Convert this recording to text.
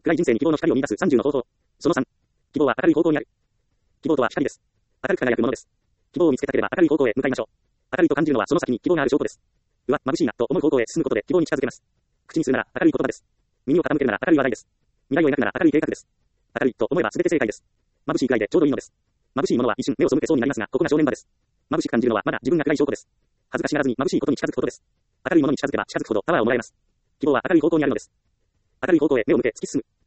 暗い人生に希望の光を見出す30の方法。その3。希望は明るい方向にある。希望とは光です。明るく輝くものです。希望を見つけたければ明るい方向へ向かいましょう。明るいと感じるのはその先に希望がある証拠です。うわ、眩しいな、と思う方向へ進むことで希望に近づけます。口にするなら明るい言葉です。耳を傾けるなら明るい話題です。未来を描くなら明るい計画です。明るいと思えば全て正解です。眩しいくらいでちょうどいいのです。眩しいものは一瞬目を背けそうになりますが、ここが正念場です。眩しく感じるのはまだ自分が暗い証拠です。恥ずかしがらずに眩しいことに近づくことです。明るいものに近づけば近づくほどパワーをもらえます。希望は明るい方向にあるのです。明るい方向へ目を向け突き進む。